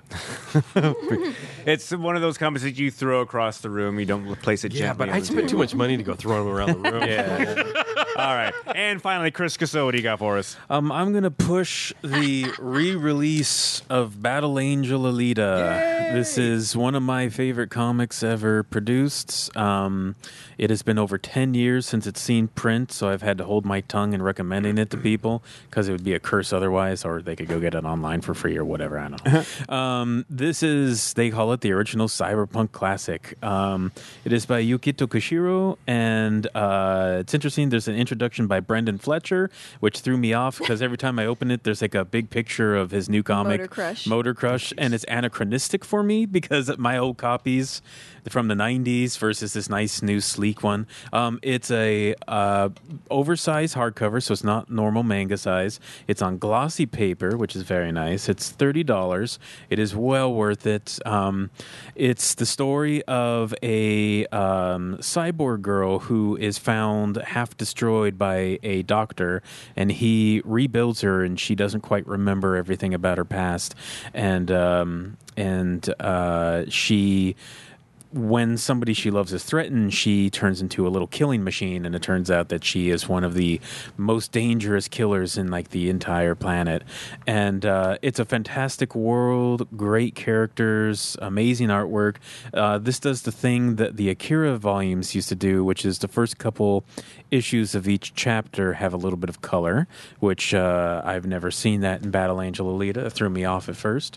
It's one of those comics that you throw across the room. You don't place it Yeah, gently. but on I the spent too table. much money to go throw them around the room. Yeah. All right. And finally, Chris Casso, what do you got for us? Um, I'm going to push the re-release of Battle Angel Alita. This is one of my favorite comics ever produced. Um, it has been over ten years since it's seen print, so I've had to hold my tongue in recommending it to people because it would be a curse otherwise, or they could go get it online for free or whatever. I don't know. um, this is, they call it the original cyberpunk classic. Um, it is by Yuki Tokushiro, and uh, it's interesting. There's an introduction by Brendan Fletcher, which threw me off because every time I open it, there's like a big picture of his new comic, Motor Crush. Motor Crush, and it's anachronistic for me because my old copies from the nineties versus this nice new sleek one. Um, it's a uh, oversized hardcover, so it's not normal manga size. It's on glossy paper, which is very nice. It's thirty dollars. It is well worth it. Um, it's the story of a um, cyborg girl who is found half destroyed by a doctor, and he rebuilds her, and she doesn't quite remember everything about her past. And um, and uh, she... when somebody she loves is threatened, she turns into a little killing machine, and it turns out that she is one of the most dangerous killers in like the entire planet. And uh, it's a fantastic world, great characters, amazing artwork. Uh, this does the thing that the Akira volumes used to do, which is the first couple issues of each chapter have a little bit of color, which uh, I've never seen that in Battle Angel Alita. It threw me off at first.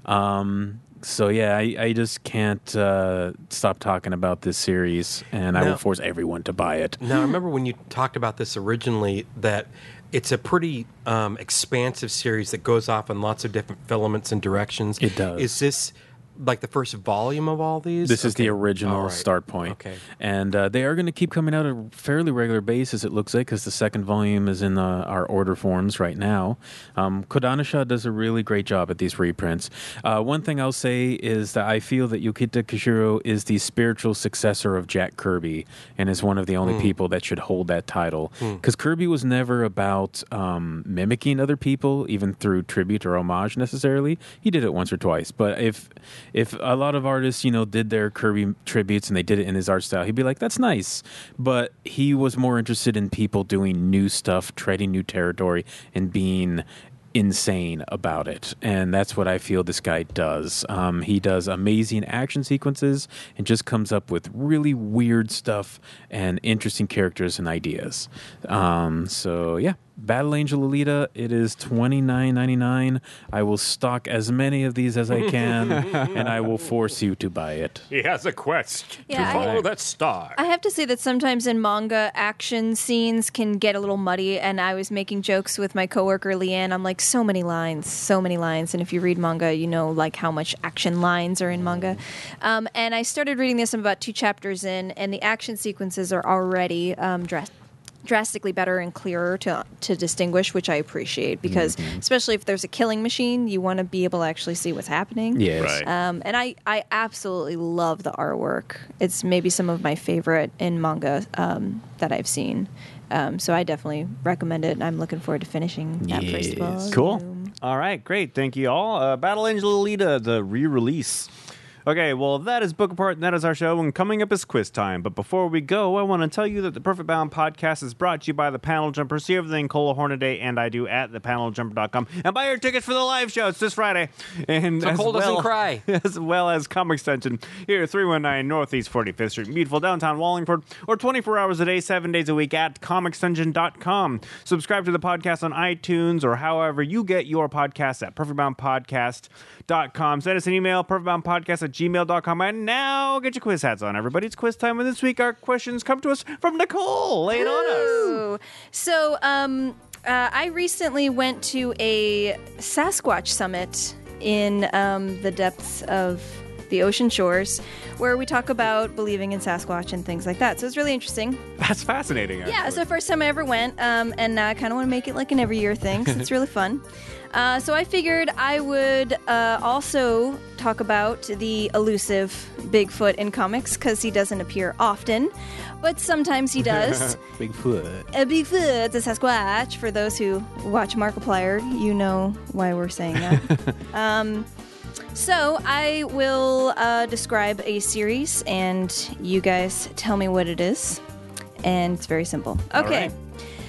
Um, So yeah, I, I just can't uh, stop talking about this series, and I Now- will force everyone to buy it. Now, I remember when you talked about this originally, that it's a pretty um, expansive series that goes off in lots of different filaments and directions. It does. Is this like the first volume of all these? This is the Okay. original All right. start point. Okay. And uh, they are going to keep coming out on a fairly regular basis, it looks like, because the second volume is in the, our order forms right now. Um, Kodansha does a really great job at these reprints. Uh, one thing I'll say is that I feel that Yukita Kishiro is the spiritual successor of Jack Kirby, and is one of the only Hmm. people that should hold that title. Because Kirby was never about um, mimicking other people, even through tribute or homage necessarily. He did it once or twice. But if if a lot of artists, you know, did their Kirby tributes and they did it in his art style, he'd be like, that's nice. But he was more interested in people doing new stuff, treading new territory, and being insane about it. And that's what I feel this guy does. Um, he does amazing action sequences and just comes up with really weird stuff and interesting characters and ideas. Um, so yeah, Battle Angel Alita, it is twenty-nine ninety-nine. I will stock as many of these as I can, and I will force you to buy it. He has a quest Yeah, to I- follow that star. I have to say that sometimes in manga, action scenes can get a little muddy, and I was making jokes with my coworker Leanne. I'm like, so many lines, so many lines, and if you read manga, you know like how much action lines are in manga. Um, and I started reading this. I'm about two chapters in, and the action sequences are already um, dressed. drastically better and clearer to to distinguish, which I appreciate, because especially if there's a killing machine, you want to be able to actually see what's happening. Yes. Right. Um, and I, I absolutely love the artwork. It's maybe some of my favorite in manga um, that I've seen. Um, so I definitely recommend it, and I'm looking forward to finishing that first Yes. volume. Cool. All right, great. Thank you all. Uh, Battle Angel Alita, the re-release. Okay, well, that is Book Apart, and that is our show, and coming up is quiz time. But before we go, I want to tell you that the Perfect Bound podcast is brought to you by The Panel Jumper. See everything Cola Hornaday and I do at the panel jumper dot com. And buy your tickets for the live show. It's this Friday. And So as Cole doesn't well, cry. As well as Comic Extension here at three one nine Northeast forty-fifth Street, beautiful downtown Wallingford, or twenty-four hours a day, seven days a week at comic extension dot com. Subscribe to the podcast on iTunes or however you get your podcasts at perfect bound podcast dot com. Send us an email, perfect bound podcast at gmail dot com. And now get your quiz hats on, everybody. It's quiz time, and this week our questions come to us from Nicole. Lay it on us. Ooh. So um, uh, I recently went to a Sasquatch summit in um, the depths of the ocean shores, where we talk about believing in Sasquatch and things like that. So it's really interesting. That's fascinating. Actually. Yeah, it's the first time I ever went, um, and now I kind of want to make it like an every year thing, so it's really fun. Uh, so I figured I would uh, also talk about the elusive Bigfoot in comics, because he doesn't appear often, but sometimes he does. Bigfoot. A Bigfoot, the Sasquatch. For those who watch Markiplier, you know why we're saying that. um, so I will uh, describe a series, and you guys tell me what it is. And it's very simple. Okay. right.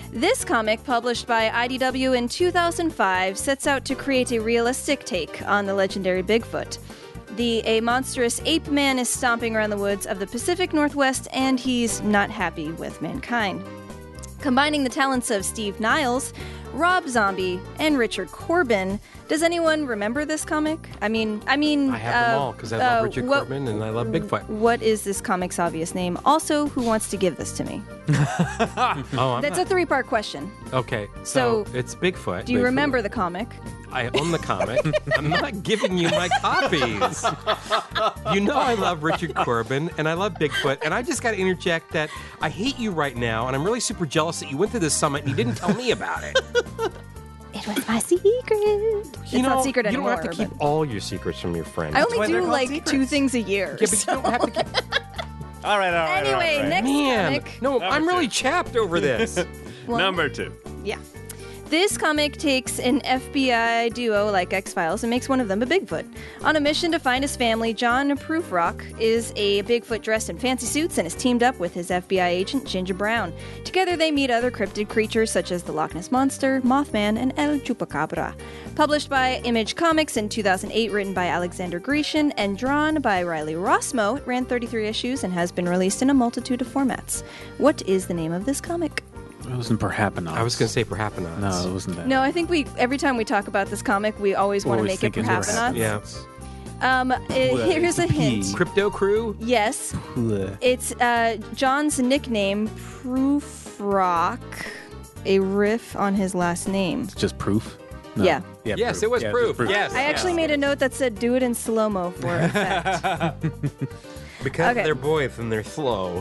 This comic, published by I D W in two thousand five, sets out to create a realistic take on the legendary Bigfoot. The a monstrous ape man is stomping around the woods of the Pacific Northwest, and he's not happy with mankind. Combining the talents of Steve Niles, Rob Zombie, and Richard Corbin, does anyone remember this comic? I mean, I mean, I have uh, them all because I love uh, Richard what- Corbin and I love Bigfoot. What is this comic's obvious name? Also, who wants to give this to me? Oh, I'm That's not- a three-part question. okay. So, So, it's Bigfoot. Do you Bigfoot. remember the comic? I own the comic. I'm not giving you my copies. You know I love Richard Corbin and I love Bigfoot, and I just got to interject that I hate you right now, and I'm really super jealous that you went to this summit and you didn't tell me about it. It was my secret. You it's know, not secret you anymore. don't have to keep but all your secrets from your friends. I only why they're do called like secrets. two things a year. yeah, but you don't have to keep. All right, all right. all Anyway, right, all right. next Man, comic. no, I'm really chapped over this. Well, Number two. Yeah. This comic takes an F B I duo like X-Files and makes one of them a Bigfoot. On a mission to find his family, John Prufrock is a Bigfoot dressed in fancy suits and is teamed up with his F B I agent, Ginger Brown. Together they meet other cryptid creatures such as the Loch Ness Monster, Mothman, and El Chupacabra. Published by Image Comics in two thousand eight, written by Alexander Grecian, and drawn by Riley Rossmo, it ran thirty-three issues and has been released in a multitude of formats. What is the name of this comic? It wasn't Perhapanauts. I was going to say Perhapanauts. No, it wasn't that. No, I think we every time we talk about this comic, we always want to Always make it thinking Perhapanauts. Yeah. Um, uh, here's a P. hint. Crypto Crew? Yes, Bleh. it's uh, John's nickname, Prufrock, a riff on his last name. It's just proof. No. Yeah. Yeah. Yes, proof. it was Yeah, proof. just Yes. I actually made a note that said "do it in slow mo" for effect. Because Okay. they're boys and they're slow.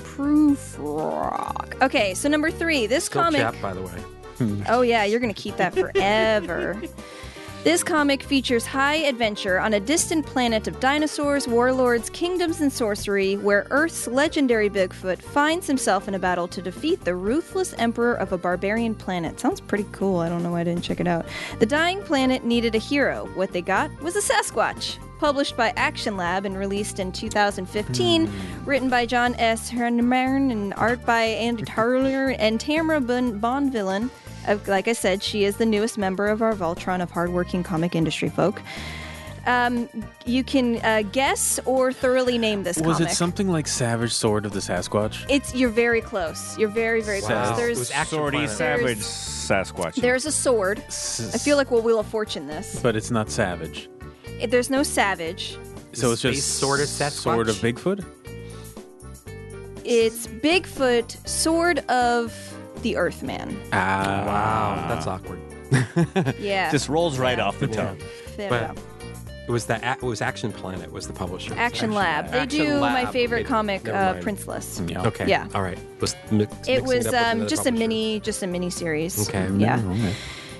Prufrock. Okay, so number three. This Still comic. chapped, by the way. Oh, yeah, you're going to keep that forever. This comic features high adventure on a distant planet of dinosaurs, warlords, kingdoms, and sorcery, where Earth's legendary Bigfoot finds himself in a battle to defeat the ruthless emperor of a barbarian planet. Sounds pretty cool. I don't know why I didn't check it out. The dying planet needed a hero. What they got was a Sasquatch. Published by Action Lab and released in two thousand fifteen, written by John S. Hernemann and art by Andy Tarler and Tamara bon- Bonvillain. Uh, like I said, she is the newest member of our Voltron of hardworking comic industry folk. Um, you can uh, guess or thoroughly name this Was comic. it something like Savage Sword of the Sasquatch? It's you're very close. You're very very Wow. close. It There's was Action Swordy Planet. Savage There's- Sasquatch. there's a sword. I feel like we'll Wheel of Fortune this. But it's not Savage. It- There's no savage. So it's Space just Sword of Sasquatch? Sword of Bigfoot? It's Bigfoot, sword of the Earthman. Ah. Wow, that's awkward. Yeah. Just rolls right Yeah. off the tongue. Fit But up. it was that. It was Action Planet was the publisher. Action Lab. They Action do my Lab. favorite Okay, comic, never uh, mind. Princeless. Yeah. Okay. Yeah. All right. Was mix, It mixing was up with um, another just a publisher. mini, just a mini series. Okay. Yeah. Okay.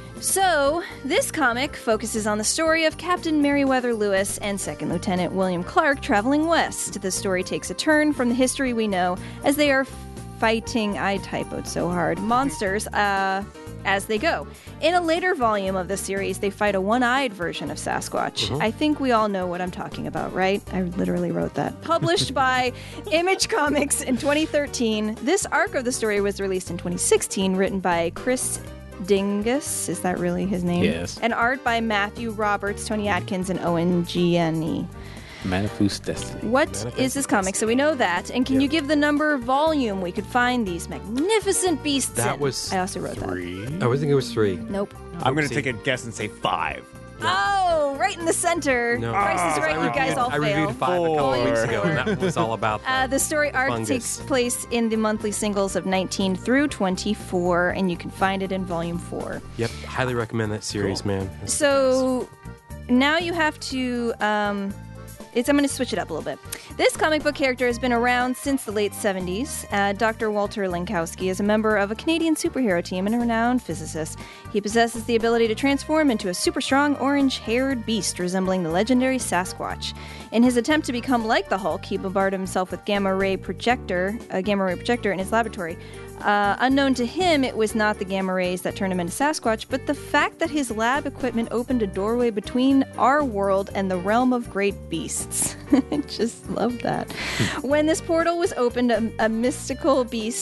So this comic focuses on the story of Captain Meriwether Lewis and Second Lieutenant William Clark traveling west. The story takes a turn from the history we know as they are fighting. I typoed so hard. Monsters. Uh, as they go. In a later volume of the series, they fight a one-eyed version of Sasquatch. I think we all know what I'm talking about, right? I literally wrote that. Published by Image Comics in twenty thirteen, this arc of the story was released in twenty sixteen, written by Chris Dingus. Is that really his name? Yes. And art by Matthew Roberts, Tony Atkins, and Owen Gianni. Manifest Destiny. What is this comic? So we know that. And can you give the number of volume we could find these magnificent beasts That in? was I also wrote Three. I was thinking it was three. that. Nope. I'm going Oopsie. to take a guess and say five. Oh, right in the center. No. Price is right. I You guys reviewed- all I fail. reviewed five a couple of weeks Four. ago, and that was all about Uh, the the story arc fungus. takes place in the monthly singles of nineteen through twenty-four, and you can find it in volume four. Yep, highly recommend that series, man. So now you have to. Um, it's, I'm going to switch it up a little bit. This comic book character has been around since the late seventies. Uh, Doctor Walter Lankowski is a member of a Canadian superhero team and a renowned physicist. He possesses the ability to transform into a super strong orange-haired beast resembling the legendary Sasquatch. In his attempt to become like the Hulk, he bombarded himself with gamma ray projector, a gamma ray projector in his laboratory. Uh, unknown to him, it was not the gamma rays that turned him into Sasquatch, but the fact that his lab equipment opened a doorway between our world and the realm of great beasts. I just love that. When this portal was opened, a, a mystical beast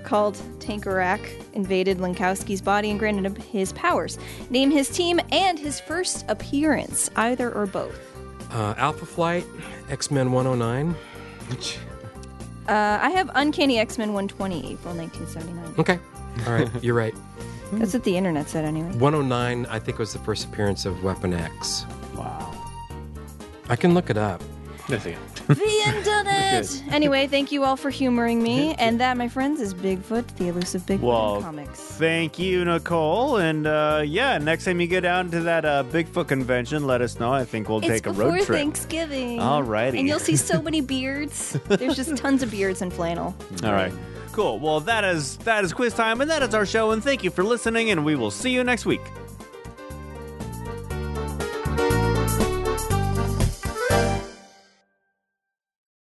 called Tankerak invaded Lankowski's body and granted him his powers. Name his team and his first appearance, either or both. Uh, Alpha Flight, X-Men one oh nine. Uh, I have Uncanny X-Men one twenty, April nineteen seventy-nine. Okay. All right. You're right. That's what the internet said anyway. one oh nine, I think, was the first appearance of Weapon X. Wow. I can look it up. That's it. The internet! Anyway, thank you all for humoring me. And that, my friends, is Bigfoot, the elusive Bigfoot Well, in comics. thank you, Nicole. And uh, yeah, next time you get down to that uh, Bigfoot convention, let us know. I think we'll It's take a before road trip. Thanksgiving. Alrighty. And you'll see so many beards. There's just tons of beards and flannel. All right. Cool. Well, that is that is quiz time, and that is our show. And thank you for listening. And we will see you next week.